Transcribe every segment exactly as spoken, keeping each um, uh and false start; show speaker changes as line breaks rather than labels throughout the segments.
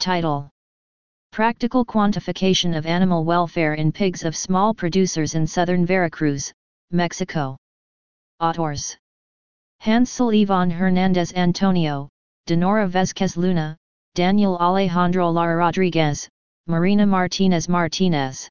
Title: Practical Quantification of Animal Welfare in Pigs of Small Producers in Southern Veracruz, Mexico. Autors: Hansel Iván Hernández Antonio, Dinora Vázquez Luna, Daniel Alejandro Lara Rodriguez, Marina Martinez Martinez.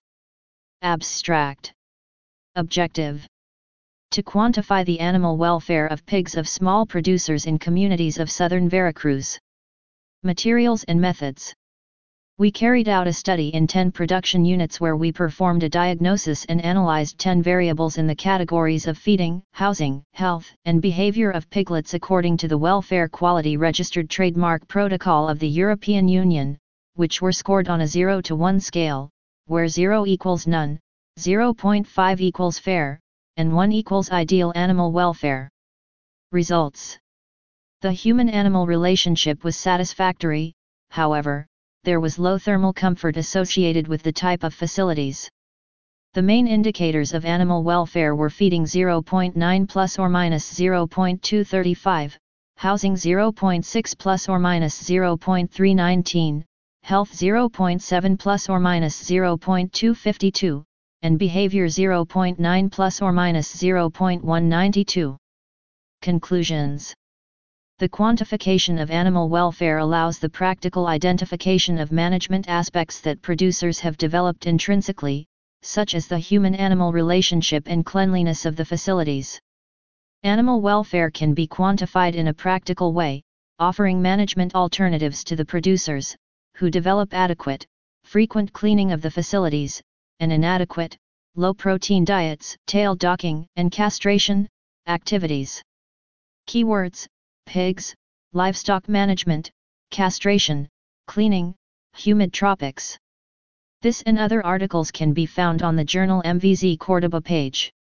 Abstract: Objective: to quantify the animal welfare of pigs of small producers in communities of southern Veracruz. Materials and methods. We carried out a study in ten production units where we performed a diagnosis and analyzed ten variables in the categories of feeding, housing, health, and behavior of piglets according to the Welfare Quality Registered Trademark Protocol of the European Union, which were scored on a zero to one scale, where zero equals none, zero point five equals fair, and one equals ideal animal welfare. Results: the human-animal relationship was satisfactory, however, there was low thermal comfort associated with the type of facilities. The main indicators of animal welfare were feeding zero point nine plus or minus zero point two three five, housing zero point six plus or minus zero point three one nine, health zero point seven plus or minus zero point two five two, and behavior zero point nine plus or minus zero point one nine two. Conclusions: the quantification of animal welfare allows the practical identification of management aspects that producers have developed intrinsically, such as the human-animal relationship and cleanliness of the facilities. Animal welfare can be quantified in a practical way, offering management alternatives to the producers, who develop adequate, frequent cleaning of the facilities, and inadequate, low-protein diets, tail docking, and castration activities. Keywords: pigs, livestock management, castration, cleaning, humid tropics. This and other articles can be found on the Journal M V Z Córdoba page.